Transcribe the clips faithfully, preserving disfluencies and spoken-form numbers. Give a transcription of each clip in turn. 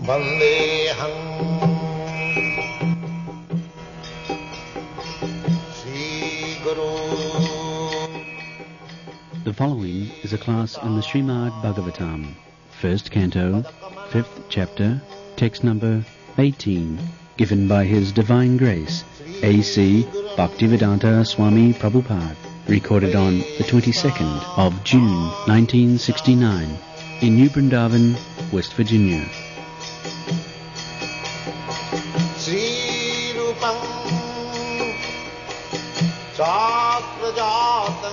Vandeham Sri Guru. The following is a class in the Srimad Bhagavatam, first canto, fifth chapter, text number eighteen, given by His Divine Grace, A C Bhaktivedanta Swami Prabhupada, recorded on the twenty-second of June nineteen sixty-nine in New Brindavan, West Virginia. Sri Rupam Chakrajatam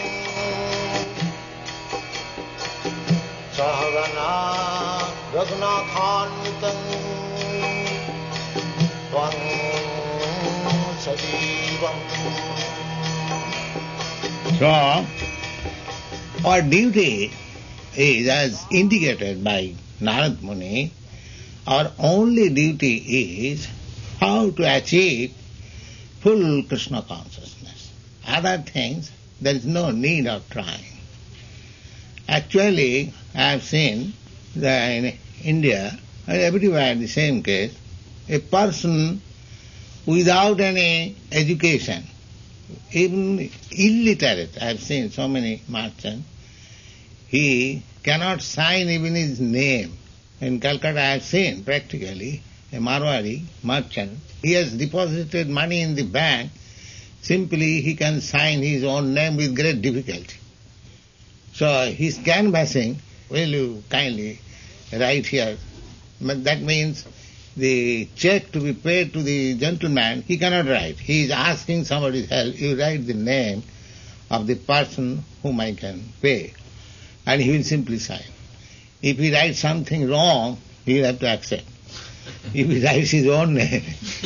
Sahagana Raghunathanvitam Tvam Sajivam. So, our duty is, as indicated by Narad Muni, our only duty is how to achieve full Krishna consciousness. Other things, there is no need of trying. Actually, I have seen that in India, and everywhere the same case, a person without any education, even illiterate, I have seen so many merchants, he cannot sign even his name. In Calcutta I have seen practically a Marwari merchant, he has deposited money in the bank, simply he can sign his own name with great difficulty. So he's canvassing, will you kindly write here? But that means the check to be paid to the gentleman, he cannot write. He is asking somebody's help, you write the name of the person whom I can pay, and he will simply sign. If he writes something wrong, he will have to accept. If he writes his own name.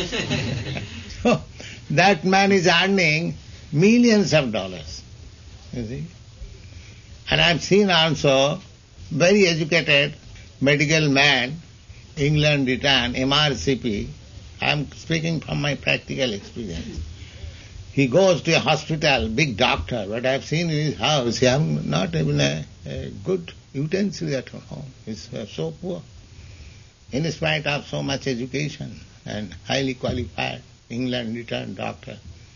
So that man is earning millions of dollars. You see? And I have seen also very educated medical man, England returned, M R C P. I am speaking from my practical experience. He goes to a hospital, big doctor, but I have seen in his house, he has not even a, a good utensil at home. He's uh, so poor. In spite of so much education and highly qualified, England returned doctor.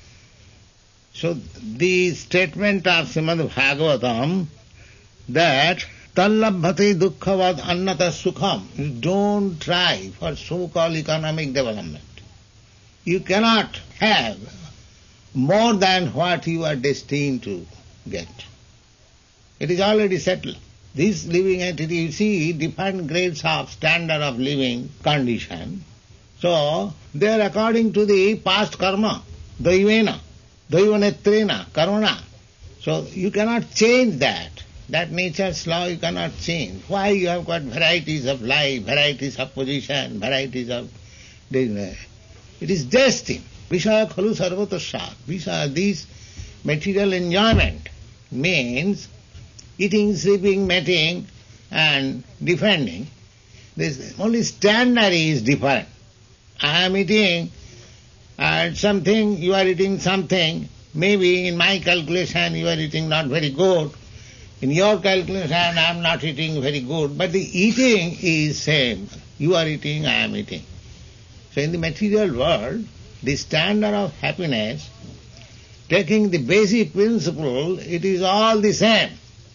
So the statement of Srimad Bhagavatam that Tallabhati dukkhavat annata sukham, you don't try for so-called economic development. You cannot have more than what you are destined to get. It is already settled. This living entity, you see, different grades of standard of living condition. So, they are according to the past karma, daivena, daivanetrena, karuna. So, you cannot change that. That nature's law you cannot change. Why you have got varieties of life, varieties of position, varieties of... It is destined. Vishaya khalu sarvatasya. Vishaya, this material enjoyment means eating, sleeping, mating and defending. This only standard is different. I am eating and something, you are eating something. Maybe in my calculation you are eating not very good. In your calculation I am not eating very good. But the eating is same. You are eating, I am eating. So in the material world, the standard of happiness, taking the basic principle, it is all the same.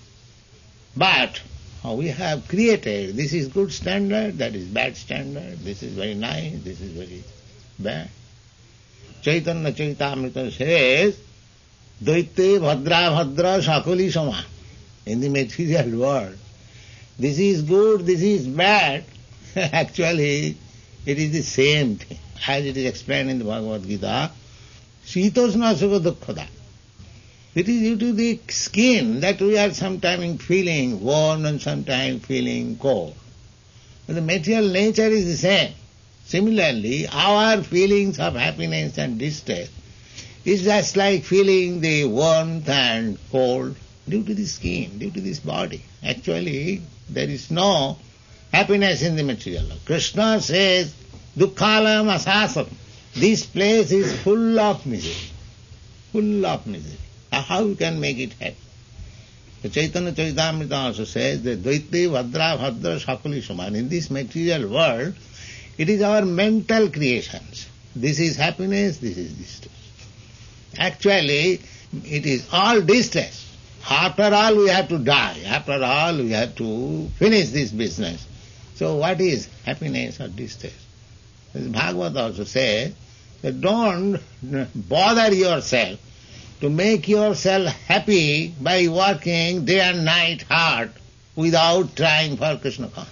But we have created, this is good standard, that is bad standard, this is very nice, this is very bad. Chaitanya Chaitamrita says, Daite bhadra bhadra sakuli sama. In the material world, this is good, this is bad. Actually, it is the same thing. As it is explained in the Bhagavad Gita, Sitosna sukha dukkhada. It is due to the skin that we are sometimes feeling warm and sometimes feeling cold. But the material nature is the same. Similarly, our feelings of happiness and distress is just like feeling the warmth and cold due to the skin, due to this body. Actually, there is no happiness in the material life. Krishna says, Dukkhalam asasam. This place is full of misery. Full of misery. How you can make it happy? The Chaitanya Charitamrita also says that Dvaite Bhadra Bhadra Sakali Saman. In this material world, it is our mental creations. This is happiness, this is distress. Actually, it is all distress. After all, we have to die. After all, we have to finish this business. So what is happiness or distress? Bhagavad also says that don't bother yourself to make yourself happy by working day and night hard without trying for Krishna consciousness.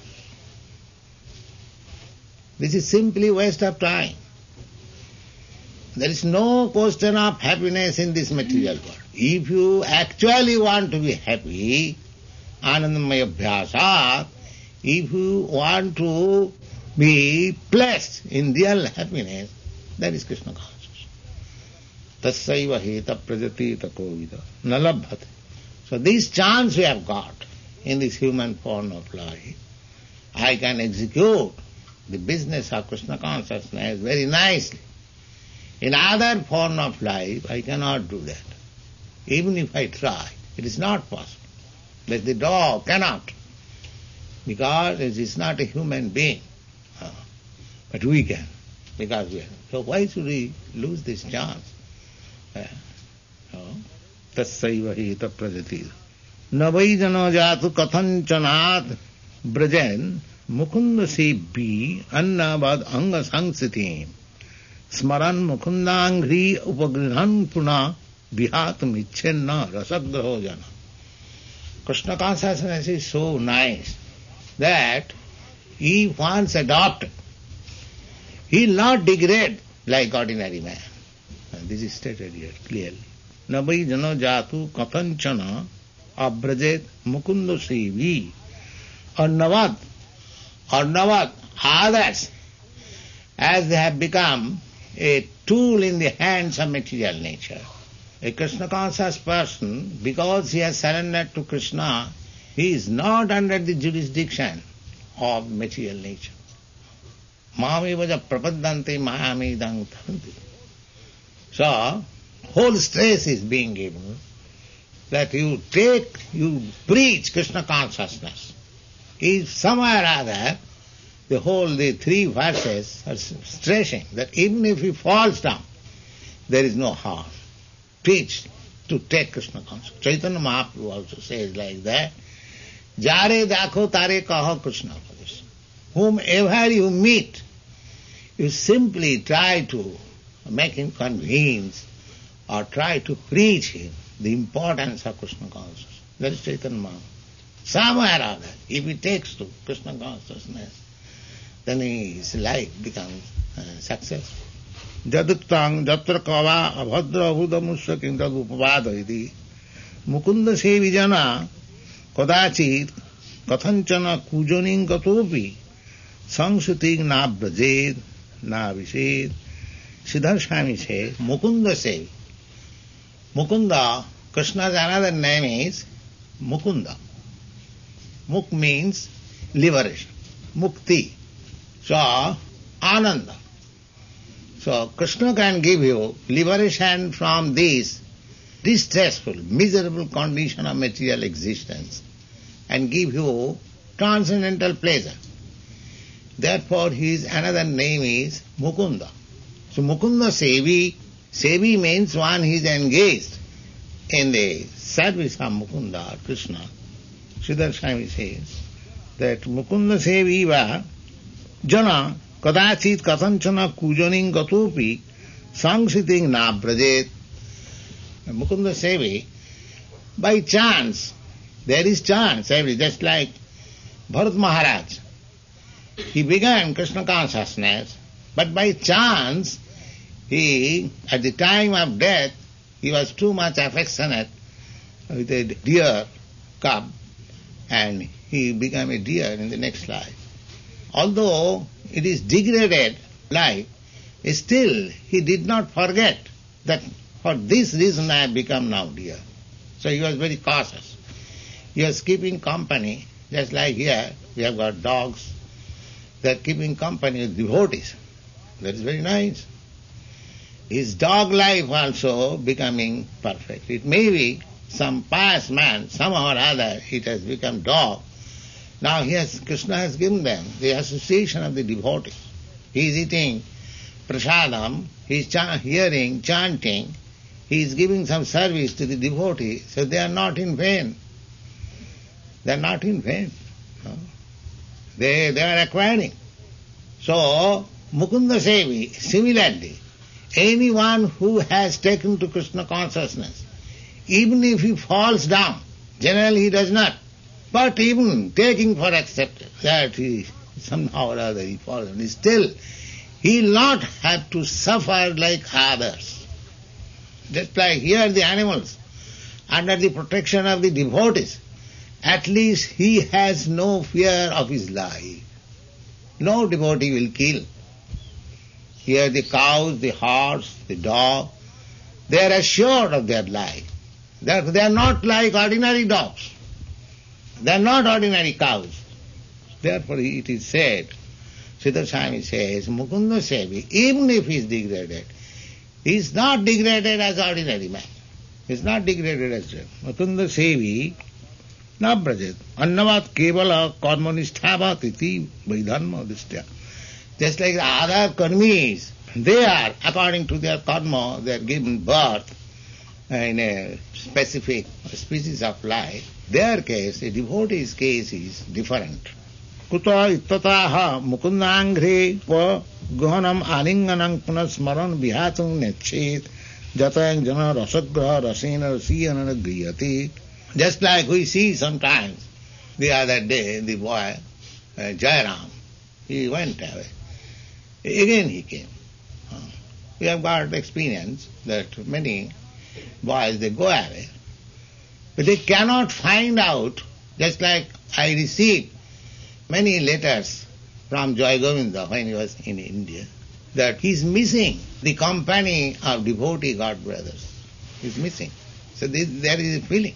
This is simply waste of time. There is no question of happiness in this material world. If you actually want to be happy, Anandamaya Abhyasat, if you want to be blessed in real happiness, that is Krishna consciousness. Tassaiva heta prajati takovida nalabhate. So this chance we have got in this human form of life, I can execute the business of Krishna consciousness very nicely. In other form of life, I cannot do that. Even if I try, it is not possible. But the dog cannot, because it is not a human being. Uh, but we can, because we are. So why should we lose this chance? Tassaiva hita prajati. Navai jano jatu kathanchanat brajen mukunda se bi annavad anga sangsiti smaran mukundangri upagrihan puna vihatum icchenna rasagraho jana. Krishna consciousness is so nice that he once adopted, he will not degrade like ordinary man. And this is stated here clearly. Navai jano jatu kathanchana abrajet mukunda sevi arnavad arnavad others, as they have become a tool in the hands of material nature. A Krishna conscious person, because he has surrendered to Krishna, he is not under the jurisdiction of material nature. Mamaevaja prapaddante mayamidang thanti. So, whole stress is being given that you take, you preach Krishna consciousness. If somewhere or other, the whole, the three verses are stressing that even if he falls down, there is no harm. Preach to take Krishna consciousness. Chaitanya Mahaprabhu also says like that, Jare dakho tare kaho Krishna padis. Whomever you meet, you simply try to make him convince or try to preach him the importance of Krishna consciousness. That is Chaitanya Mahaprabhu. Somewhere or other, if he takes to Krishna consciousness, then his life becomes uh, successful. Jaduktang jatra kava abhadra hudamusya kindad upavadayati mukunda sevijana kodachit kathanchana kujoning gatopi samsuting na brajed na vished. Siddhar Swami says, Mukunda sevi. Mukunda, Krishna's another name is Mukunda. Muk means liberation. Mukti. So, Ananda. So, Krishna can give you liberation from this distressful, miserable condition of material existence and give you transcendental pleasure. Therefore, his another name is Mukunda. So, Mukunda Sevi, Sevi means one who is engaged in the service of Mukunda, Krishna. Siddhar Swami says that Mukunda Seviva Jana Kadachit Kathanchana Kujaning Gatopi Sangsiting Nabrajet. Mukunda Sevi, by chance, there is chance, every just like Bharat Maharaj. He began Krishna consciousness, but by chance, he, at the time of death, he was too much affectionate with a deer cub, and he became a deer in the next life. Although it is degraded life, still he did not forget that for this reason I have become now deer. So he was very cautious. He was keeping company, just like here we have got dogs. They are keeping company with devotees. That is very nice. His dog life also becoming perfect. It may be some pious man, somehow or other it has become dog. Now he has, Krishna has given them the association of the devotees. He is eating prasadam, he is cha- hearing, chanting, he is giving some service to the devotee, so they are not in vain. They are not in vain. No? They, they are acquiring. So, Mukunda Sevi, similarly, anyone who has taken to Krishna consciousness, even if he falls down, generally he does not, but even taking for accepted that he somehow or other he falls down, still he will not have to suffer like others. Just like here the animals, under the protection of the devotees, at least he has no fear of his life. No devotee will kill. Here the cows, the horse, the dog, they are assured of their life. They are, they are not like ordinary dogs. They are not ordinary cows. Therefore it is said, Siddhartha Swami says, Mukunda Sevi, even if he is degraded, he is not degraded as ordinary man. He is not degraded as Mukunda Sevi, na brajat. Annavat kevala karmanisthavat iti vaidharma distya. Just like the other karmis, they are, according to their karma, they are given birth in a specific species of life. Their case, a devotee's case is different. Kuta ittataha mukundangre va guhanam alinganam punasmaran vihatung nechet jatayang jana rasagraha rasena rasiyana griyate. Just like we see sometimes, the other day, the boy, uh, Jairam, he went away. Again he came. Uh, we have got experience that many boys, they go away, but they cannot find out, just like I received many letters from Joy Govinda when he was in India, that he is missing the company of devotee God brothers. He is missing. So this, there is a feeling.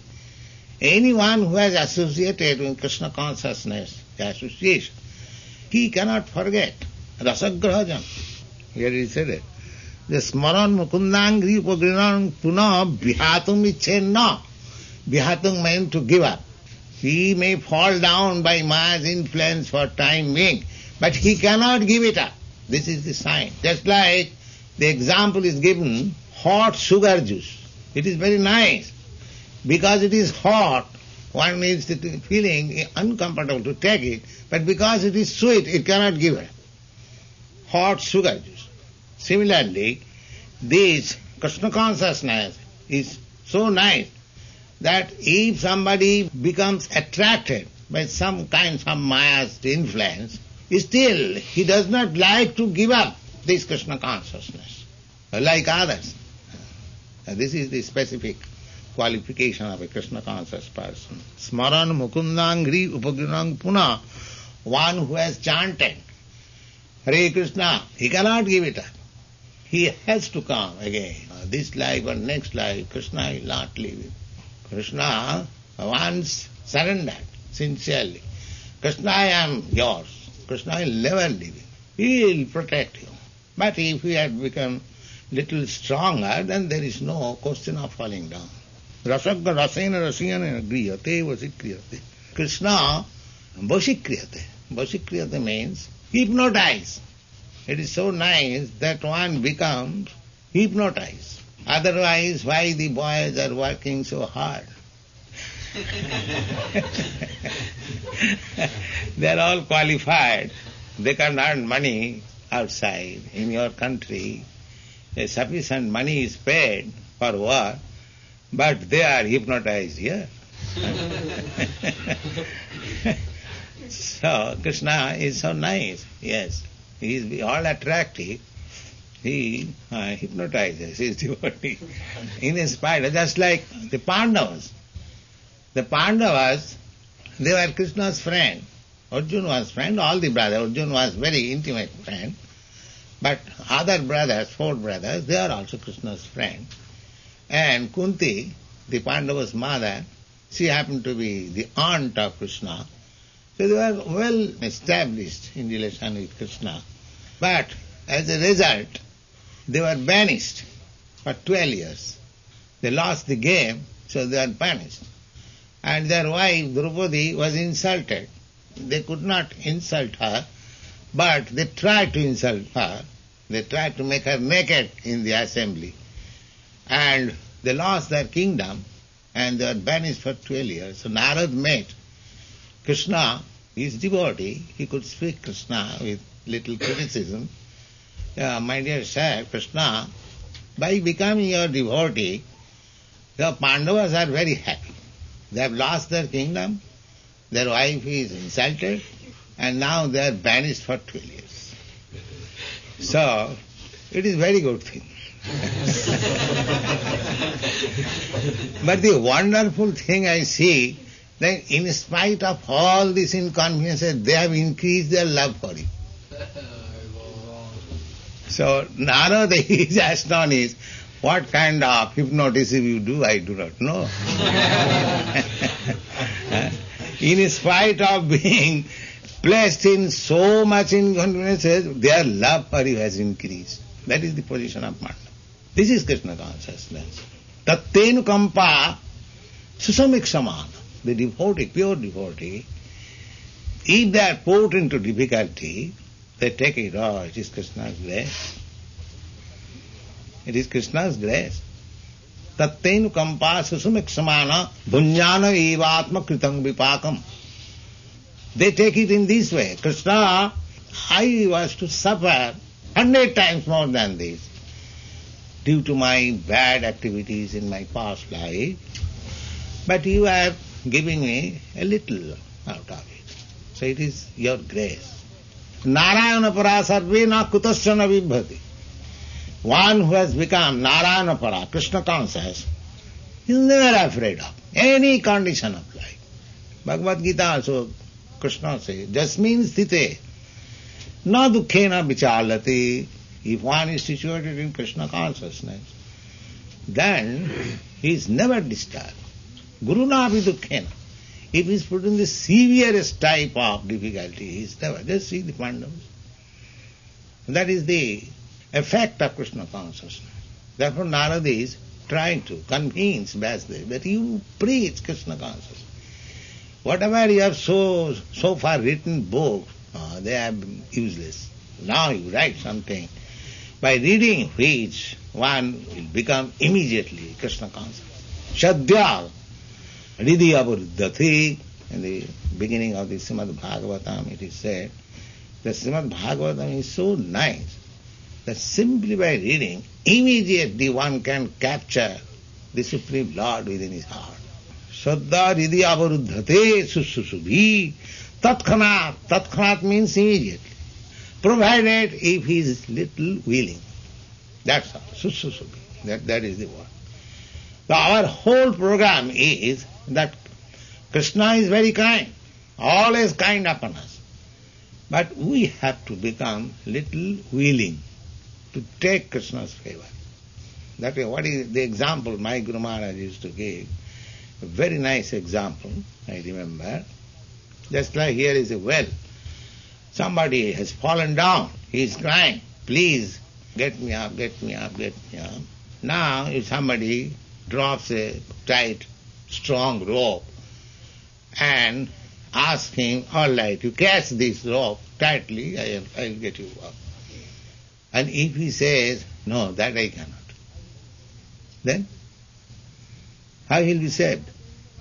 Anyone who has associated with Krishna consciousness, the association, he cannot forget. Rasagrahajam. Here he said it. The smaran mukundangri upagrinan puna vihatum ichena. Vihatum meant to give up. He may fall down by Maya's influence for time being, but he cannot give it up. This is the sign. Just like the example is given, hot sugar juice. It is very nice. Because it is hot, one is feeling uncomfortable to take it, but because it is sweet, it cannot give it. Hot sugar juice. Similarly, this Krishna consciousness is so nice that if somebody becomes attracted by some kind of Maya's influence, still he does not like to give up this Krishna consciousness, like others. This is the specific qualification of a Krishna conscious person. Smaran mukundangri upagrinang puna, one who has chanted Hare Krishna, he cannot give it up. He has to come again. This life or next life, Krishna will not leave him. Krishna once surrendered sincerely. Krishna, I am yours. Krishna will never leave him. He will protect you. But if he had become little stronger, then there is no question of falling down. Rasagga rasena rasiyana griyate vasikriyate. Krishna vasikriyate. Vasikriyate means hypnotize. It is so nice that one becomes hypnotized. Otherwise, why the boys are working so hard? They are all qualified. They can earn money outside. In your country, a sufficient money is paid for work, but they are hypnotized here. So Krishna is so nice, yes. He is all attractive. He uh, hypnotizes his devotee. In spite, just like the Pandavas. The Pandavas, they were Krishna's friend. Arjuna was friend, all the brothers. Arjuna was very intimate friend. But other brothers, four brothers, they are also Krishna's friend. And Kunti, the Pandava's mother, she happened to be the aunt of Krishna. So they were well established in relation with Krishna. But as a result, they were banished for twelve years. They lost the game, So they are punished. And their wife Draupadi was insulted. They could not insult her, but they tried to insult her. They tried to make her naked in the assembly. And they lost their kingdom and they were banished for twelve years. So Narad met Krishna, his devotee. He could speak Krishna with little criticism. Uh, my dear sir, Krishna, by becoming your devotee, the Pandavas are very happy. They have lost their kingdom, their wife is insulted, and now they are banished for twelve years. So, it is very good thing. But the wonderful thing I see, that in spite of all these inconveniences, they have increased their love for him. So, Narada is astonished. What kind of hypnotism you do, I do not know. In spite of being placed in so much inconveniences, their love for you has increased. That is the position of Mandava. This is Krishna consciousness. Tattenu kampa susamik samana. The devotee, pure devotee, if they are put into difficulty, they take it, oh, it is Krishna's grace. It is Krishna's grace. Tattenu kampa susumik samana bhunyana evatma kritam vipakam. They take it in this way. Krishna, I was to suffer hundred times more than this due to my bad activities in my past life, but you are giving me a little out of it. So it is your grace. Narayana para sarve na kutasya vibhati. One who has become Narayana para, Krishna conscious, is never afraid of any condition of life. Bhagavad Gita also, Krishna says, jasmin sthite, na dukkhena vichalati. If one is situated in Krishna consciousness, then he is never disturbed. Guru napi dukkhena. If he is put in the severest type of difficulty, he is never. Just see the Pandavas. That is the effect of Krishna consciousness. Therefore Narada is trying to convince Vasudev that you preach Krishna consciousness. Whatever you have so so far written books, uh, they are useless. Now you write something, by reading which one will become immediately Krishna conscious. Shadya Ridhi Abuddhati. In the beginning of the Srimad Bhagavatam it is said that Srimad Bhagavatam is so nice that simply by reading, immediately one can capture the Supreme Lord within his heart. Shraddha Ridhi Avaruddhate Susubhi Tatkhanat. Tatkhanat means immediately. Provided if he is little willing. That's all. Susubhi. That, that is the word. So our whole program is that Krishna is very kind, always kind upon us. But we have to become little willing to take Krishna's favor. That is what is the example my Guru Maharaj used to give. A very nice example, I remember. Just like here is a well. Somebody has fallen down. He is crying, please get me up, get me up, get me up. Now if somebody drops a tight, strong rope and asks him, all right, you catch this rope tightly, I will get you up. And if he says, no, that I cannot, then how he will be saved?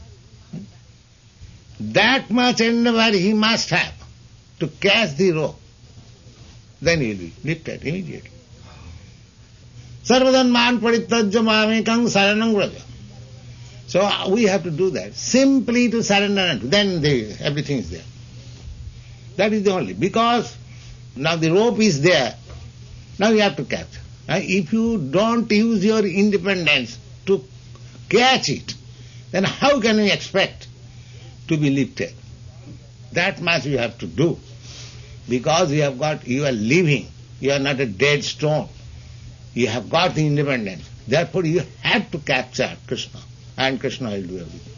That much endeavor he must have to catch the rope. Then he will be lifted immediately. Sarvadan man paritajya mamekang saranam vraja. So we have to do that. Simply to surrender, then the, everything is there. That is the only. Because now the rope is there. Now you have to catch. Now if you don't use your independence to catch it, then how can you expect to be lifted? That much you have to do. Because you have got, you are living, you are not a dead stone. You have got the independence. Therefore you have to capture Krishna. And Krishna will do everything.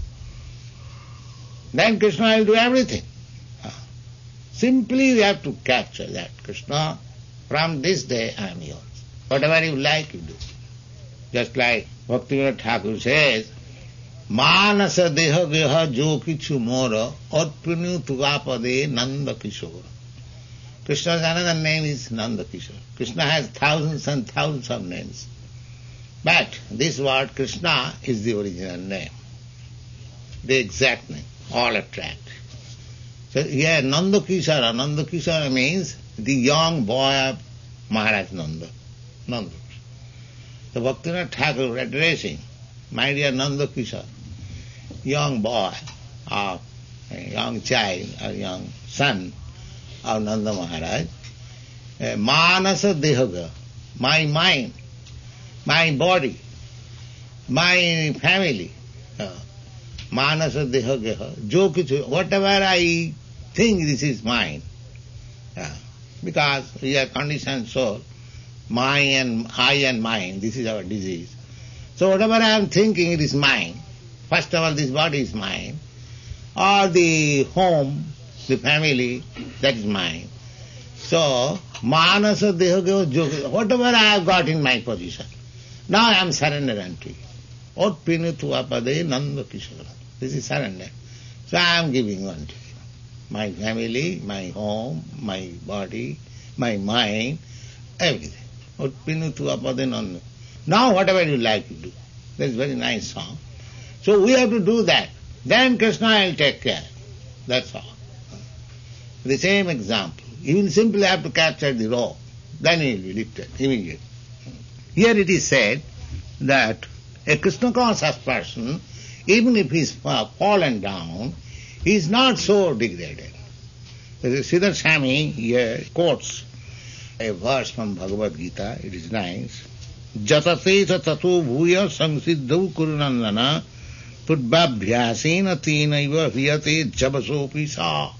Then Krishna will do everything. Simply we have to capture that. Krishna, from this day I am yours. Whatever you like, you do. Just like Bhaktivinoda Thakur says, Manasa deha geha jo kichu mora orpunu tugapade Nanda Kishore. Krishna's another name is Nanda Kishore. Krishna has thousands and thousands of names. But this word Krishna is the original name, the exact name, all attract. So here Nanda Kishore, Nanda Kishore means the young boy of Maharaj Nanda. Nanda. So Bhaktivinoda Thakur addressing, my dear Nanda Kishore, young boy, or a young child, or young son of Nanda Maharaj, Manasa Dehaga, my mind, my body, my family, uh, Manasa Dehaga, jo kichu, whatever I think this is mine. Uh, because we are conditioned soul, my and I and mine, this is our disease. So whatever I am thinking, it is mine. First of all, this body is mine, or the home, the family, that is mine. So, Manasa Dehaga, whatever I have got in my position, now I am surrendered unto you. Ot Pinitu Apade Nanda Kishore. This is surrender. So I am giving unto you. My family, my home, my body, my mind, everything. Ot Pinitu Apade Nanda. Now whatever you like to do. That is a very nice song. So we have to do that. Then Krishna will take care. That's all. The same example. You will simply have to capture the rope. Then he will be lifted immediately. Here it is said that a Krishna conscious person, even if he is fallen down, he is not so degraded. Siddhar Swami here quotes a verse from Bhagavad Gita. It is nice. Jatate tato bhuya samsiddhau kurunandana pudbhabhyasena tenaiva hiyate jabasopi sa.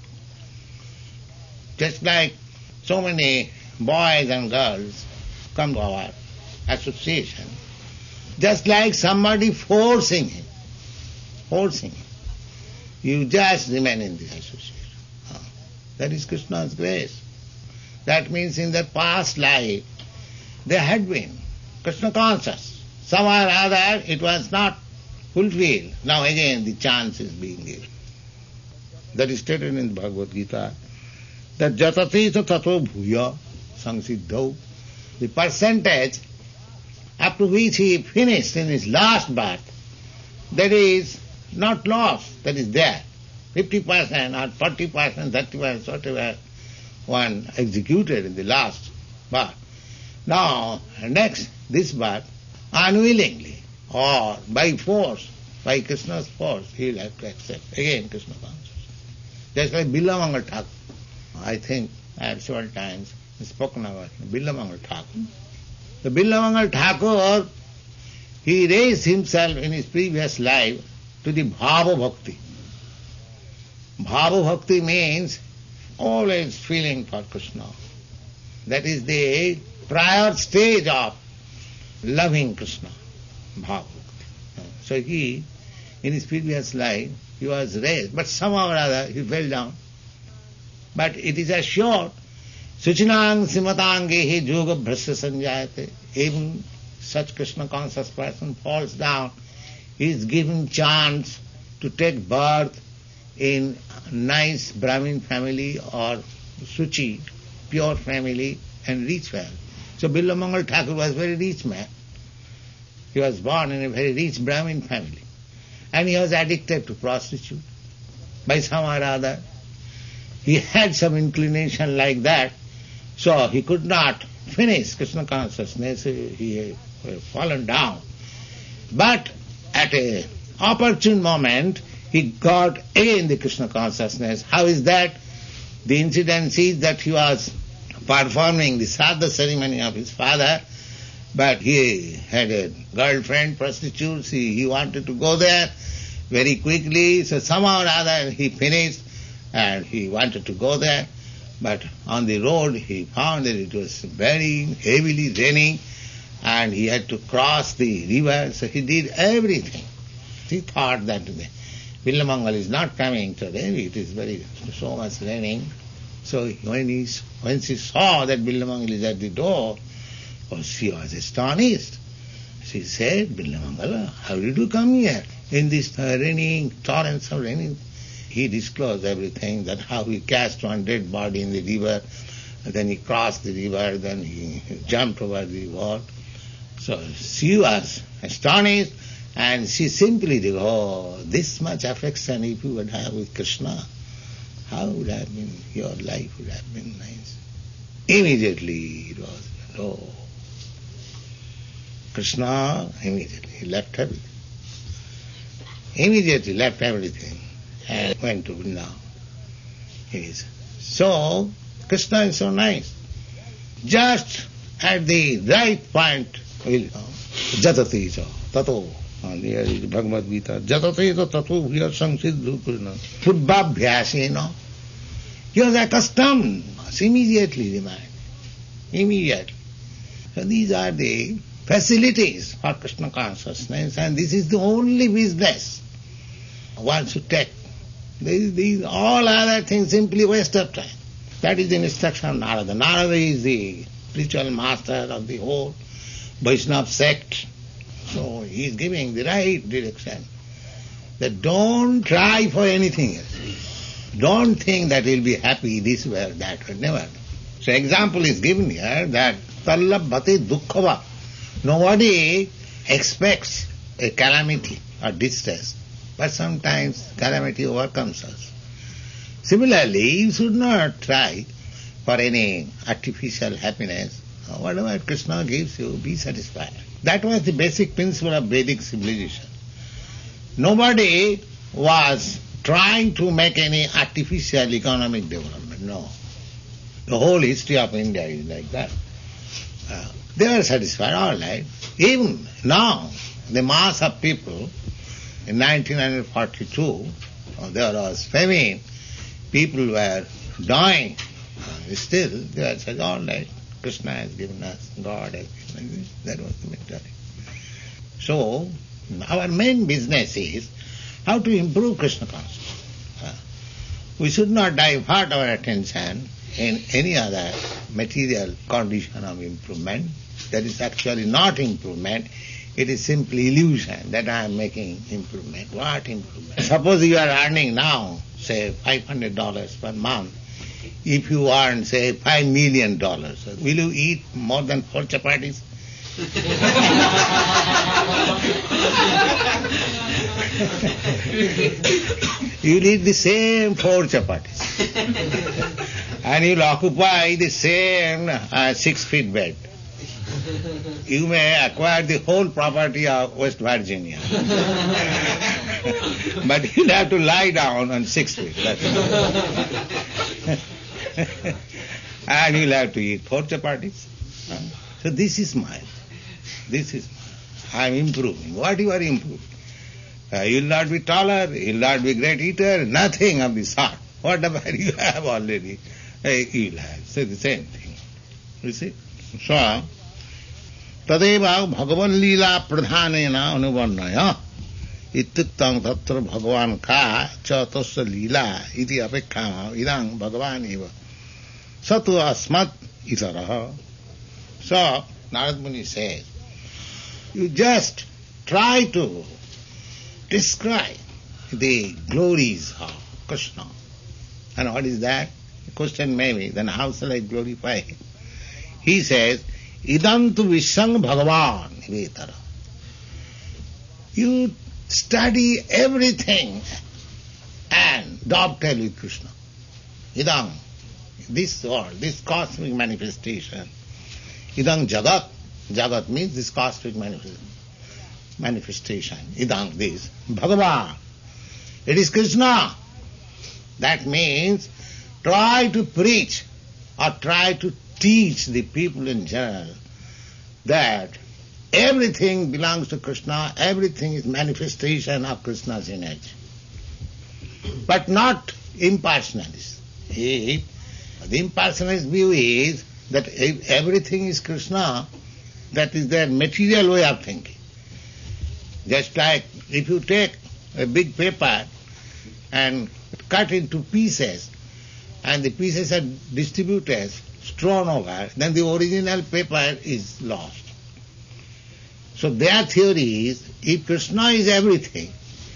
Just like so many boys and girls come to our association, just like somebody forcing him, forcing him, you just remain in this association. That is Krishna's grace. That means in the past life, there had been Krishna conscious. Somewhere or other it was not fulfilled. Now again the chance is being given. That is stated in the Bhagavad Gita. That jatati tato bhuya samsiddhau. The percentage up to which he finished in his last birth, that is not lost, that is there. Fifty percent or forty percent, thirty percent, whatever one executed in the last birth. Now, next, this birth, unwillingly or by force, by Krishna's force, he will have to accept. Again, Krishna consciousness. Just like Billamangal Thakur. I think I have several times spoken about Billamangal Thakur. The Billamangal Thakur, he raised himself in his previous life to the Bhava Bhakti. Bhava Bhakti means always feeling for Krishna. That is the prior stage of loving Krishna, Bhava Bhakti. So he, in his previous life, he was raised, but somehow or other he fell down. But it is assured, Suchinang Simatangehi Yoga Bhrasya Sanjayate. Even such Krishna conscious person falls down, he is given chance to take birth in nice Brahmin family or Suchi, pure family and rich family. So Billamangal Thakur was a very rich man. He was born in a very rich Brahmin family. And he was addicted to prostitute. By some or other, he had some inclination like that, so he could not finish Krishna consciousness, he had fallen down. But at an opportune moment, he got again the Krishna consciousness. How is that? The incident is that he was performing the Sraddha ceremony of his father, but he had a girlfriend, prostitute, he, he wanted to go there very quickly, so somehow or other he finished and he wanted to go there, but on the road he found that it was very heavily raining and he had to cross the river, so he did everything. He thought that Billamangal is not coming today, it is very so much raining. So when he, when she saw that Billamangal is at the door, oh, she was astonished. She said, Billamangal, how did you come here? in this uh, raining, torrents of raining, he disclosed everything, that how he cast one dead body in the river, and then he crossed the river, then he jumped over the wall. So she was astonished, and she simply said, oh, this much affection if you would have with Krishna, how would have been, your life would have been nice. Immediately it was, oh, Krishna immediately left everything. Immediately left everything and went to Vrindavan. Yes. So, Krishna is so nice. Just at the right point, jatati cha, tato, here is Bhagavad Gita, jatati cha tato bhya samsiddhu kurna, purbhabhyasena. He was accustomed, immediately remained. Immediately. So these are the facilities for Krishna consciousness, and this is the only business one should take. These, these all other things simply waste of time. That is the instruction of Narada. Narada is the spiritual master of the whole Vaishnava sect. So he is giving the right direction. That don't try for anything else. Don't think that you'll be happy this way or that way. Never. So example is given here that tallabhati dukkhava. Nobody expects a calamity or distress, but sometimes calamity overcomes us. Similarly, you should not try for any artificial happiness. Whatever Krishna gives you, be satisfied. That was the basic principle of Vedic civilization. Nobody was trying to make any artificial economic development. No. The whole history of India is like that. Uh, they were satisfied, all right. Even now, the mass of people, in nineteen forty-two, uh, there was famine, people were dying. Uh, still, they were said, all right, Krishna has given us, God has given us. That was the mentality. So, our main business is how to improve Krishna consciousness. Uh, we should not divert our attention in any other material condition of improvement. That is actually not improvement. It is simply illusion that I am making improvement. What improvement? Suppose you are earning now, say, five hundred dollars per month. If you earn, say, five million dollars, will you eat more than four chapatis? You'll eat the same four chapatis. And you'll occupy the same uh, six feet bed. You may acquire the whole property of West Virginia. But you'll have to lie down on six feet. That's all. And you'll have to eat four chapatis. So this is mine. This is mine. I am improving. What you are improving? Uh, you'll not be taller, you'll not be great eater, nothing of the sort. Whatever you have already, uh, you'll have. So the same thing. You see? So, tadeva bhagavan lila pradhanena anuvarnaya ityuktang tatra bhagavan ka cha tasya lila iti apekkha idang bhagavan eva satu asmat itaraha. So, Narad Muni says, you just try to describe the glories of Krishna. And what is that? The question may be, then how shall I glorify him? He says, Idam tu vishang bhagavan vetara. You study everything and dovetail with Krishna. Idam, this world, this cosmic manifestation. Idam jagat. Jagat means this cosmic manifestation. Idam, this. Bhagavan. It is Krishna. That means try to preach or try to teach the people in general that everything belongs to Krishna, everything is manifestation of Krishna's image. But not impersonalist. If the impersonalist view is that if everything is Krishna, that is their material way of thinking. Just like if you take a big paper and cut into pieces, and the pieces are distributed, strewn over, then the original paper is lost. So their theory is, if Krishna is everything,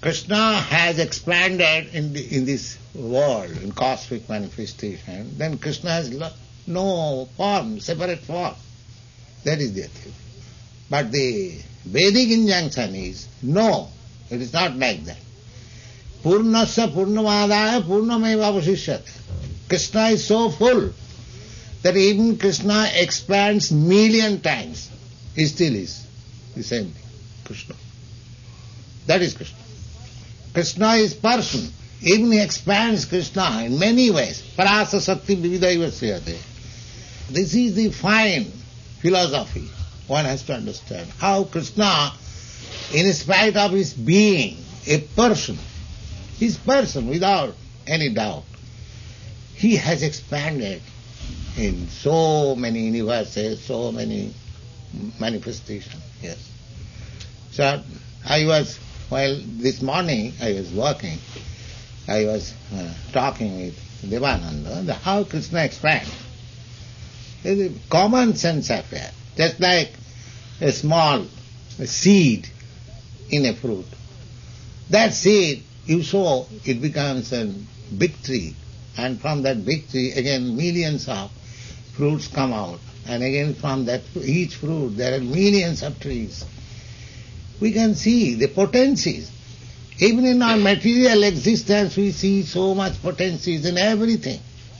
Krishna has expanded in the, in this world, in cosmic manifestation, then Krishna has lo- no form, separate form. That is the thing. But the Vedic injunction is, no, it is not like that. Purnasya purnamadaya purnameva avasishyate. Krishna is so full that even Krishna expands million times. He still is the same thing, Krishna. That is Krishna. Krishna is person. Even he expands Krishna in many ways. Parasa Sakti Vividaiva Sriyate. This is the fine philosophy one has to understand. How Krishna, in spite of his being a person, his person without any doubt, he has expanded in so many universes, so many manifestations. Yes. So I was, while this morning I was working, I was uh, talking with Devananda, the how Krishna expands. It is a common sense affair, just like a small a seed in a fruit. That seed, you sow, it becomes a big tree, and from that big tree again millions of fruits come out, and again from that each fruit there are millions of trees. We can see the potencies. Even in our material existence we see so much potencies in everything.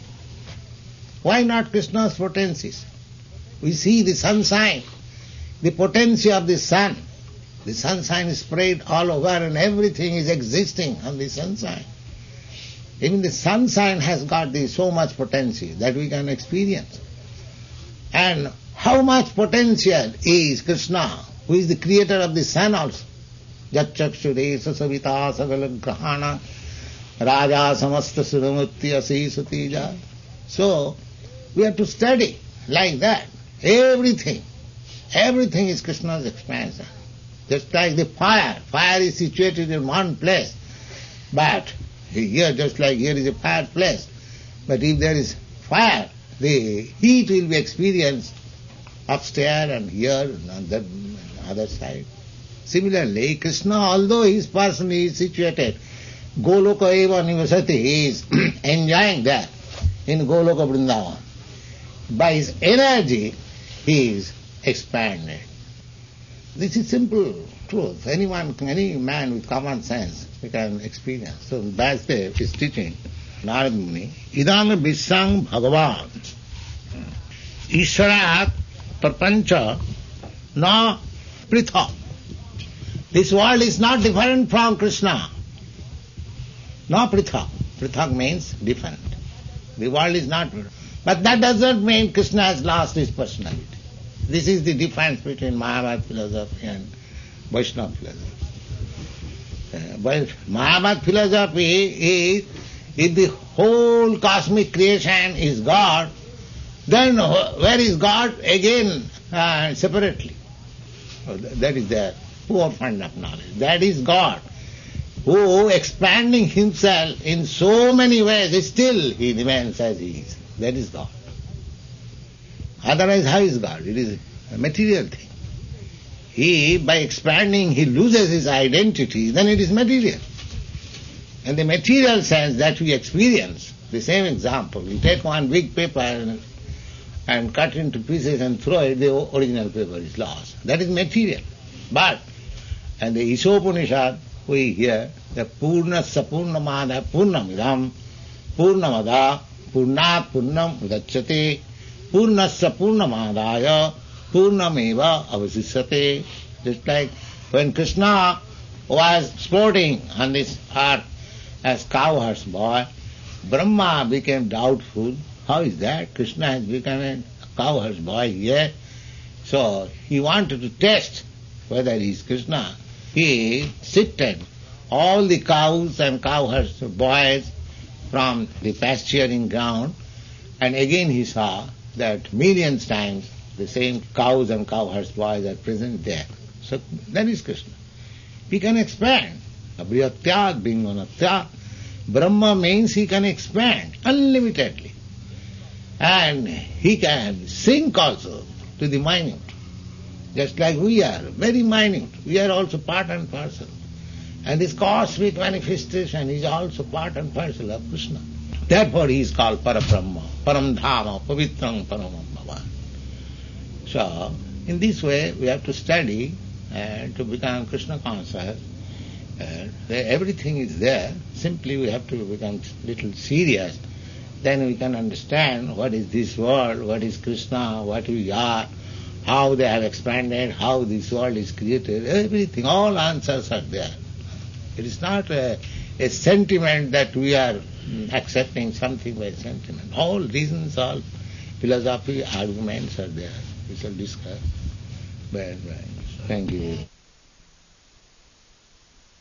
Why not Krishna's potencies? We see the sunshine, the potency of the sun. The sunshine is spread all over and everything is existing on the sunshine. Even the sunshine has got the, so much potential that we can experience. And how much potential is Krishna, who is the creator of the sun also? Jat chakshure savita sagala grahana raja samasta sudamutya sisatija. So, we have to study like that. Everything. Everything is Krishna's expansion. Just like the fire. Fire is situated in one place. But here, just like here is a fireplace. But if there is fire, the heat will be experienced upstairs and here and on the other side. Similarly, Krishna, although his person is situated, Goloka eva nivasati, he is enjoying that in Goloka Vrindavan. By his energy, he is expanded. This is simple truth. Anyone, any man with common sense, we can experience. So Vasudev is teaching Narad Muni, Idam Vishang Bhagavan Ishwarat Prapancha Na Prithak. This world is not different from Krishna. No Prithak. Prithak means different. The world is not different. But that doesn't mean Krishna has lost his personality. This is the difference between Mayavad philosophy and Vaishnava philosophy. Uh, but Mayavad philosophy is, if the whole cosmic creation is God, then where is God? Again, uh, separately. Oh, that is the poor fund of knowledge. That is God, who expanding himself in so many ways, still he remains as he is. That is God. Otherwise, how is God? It is a material thing. He, by expanding, he loses his identity, then it is material. And the material sense that we experience, the same example, you take one big paper and, and cut into pieces and throw it, the original paper is lost. That is material. But, and the Ishopanishad, we hear, the Purna Sapurnamada Purnamidam Purnamada Purnat Purnam Udachyate Purnasya Purnamadaya Purnameva Avasisyate. Just like when Krishna was sporting on this earth as cowherd's boy, Brahma became doubtful. How is that? Krishna has become a cowherd's boy here. So he wanted to test whether he is Krishna. He sifted all the cows and cowherds boys from the pasturing ground, and again he saw that millions times the same cows and cowherds boys are present there. So that is Krishna. He can expand. Abriyatyat, bingonatyat. Brahma means he can expand unlimitedly. And he can sink also to the minute. Just like we are, very minute. We are also part and parcel. And this cosmic manifestation is also part and parcel of Krishna. Therefore he is called Parabrahma, Param Dhama, Pavitrang Paramam Bhavan. So, in this way we have to study and to become Krishna conscious. Uh, everything is there, simply we have to become little serious. Then we can understand what is this world, what is Krishna, what we are, how they have expanded, how this world is created, everything, all answers are there. It is not a, a sentiment that we are accepting something by sentiment. All reasons, all philosophy, arguments are there. We shall discuss. Bye, bye. Thank you.